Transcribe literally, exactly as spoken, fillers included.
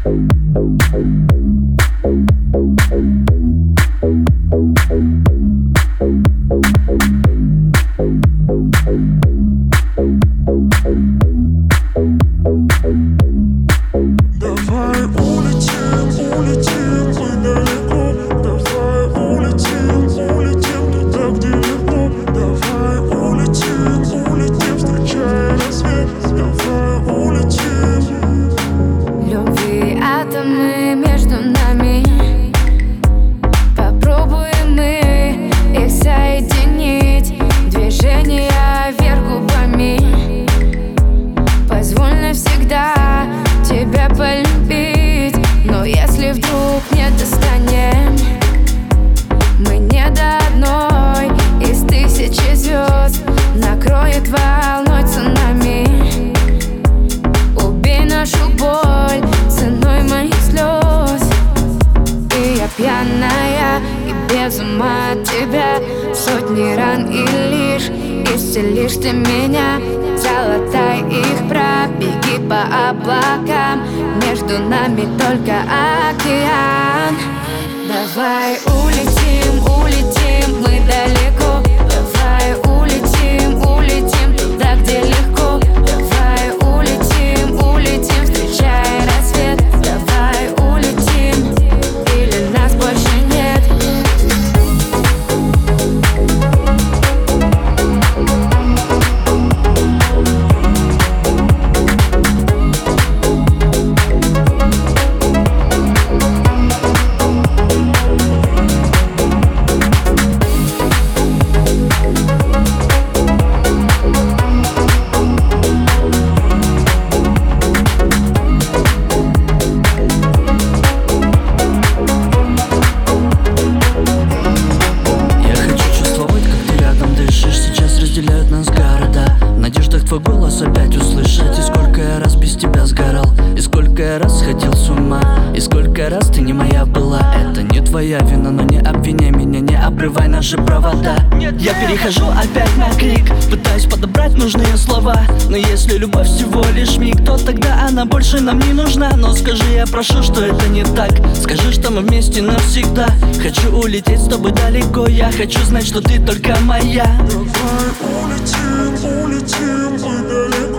Давай улетим, улетим мы далеко. Давай улетим, улетим туда, где легко. Давай улетим, улетим, встречая рассвет. Давай улетим. Любви атомы между нами. Попробуем мы их соединить. Движение вверх губами. Позволь навсегда тебя полюбить. Но если вдруг не достанем, мы не до одной из тысячи звезд. Накроет волной цунами. Убей нашу боль ценой моих слез. И я пьяная и без ума от тебя. Сотни ран и лишь исцелишь ты меня. Залатай их, пробеги по облакам. Между нами только океан. Давай улетим, улетим мы далеко. Давай улетим, улетим туда, где легко. Давай улетим, улетим, встречая рассвет. Давай улетим, или нас больше нет. Твой голос опять услышать. И сколько я раз без тебя сгорал. И сколько я раз сходил с ума. И сколько раз ты не моя была. Это не твоя вина, но не обвиняй меня. Не обрывай наши провода. Я перехожу опять на крик. Пытаюсь подобрать нужные слова. Но если любовь всего лишь миг, то тогда она больше нам не нужна. Но скажи, я прошу, что это не так. Скажи, что мы вместе навсегда. Хочу улететь с тобой далеко. Я хочу знать, что ты только моя. Давай улетим, улетим мы далеко.